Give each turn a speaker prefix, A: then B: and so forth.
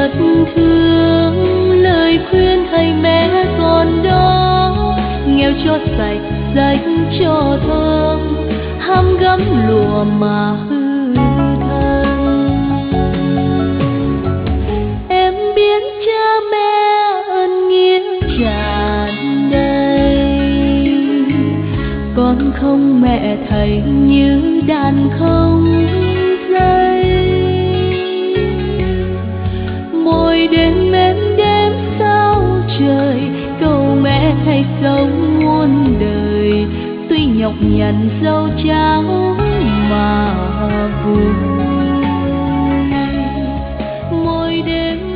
A: biết thương, lời khuyên thầy mẹ còn đó. Nghèo cho sạch, rách cho thơm, ham gấm lụa mà hư thân. Em biết cha mẹ ơn nghĩa tràn đầy, con không mẹ thầy như đàn không dây. Mỗi đêm em đêm sao trời, cầu mẹ thầy sống muôn đời, tuy nhọc nhằn dâu trắng mà vui. Mỗi đêm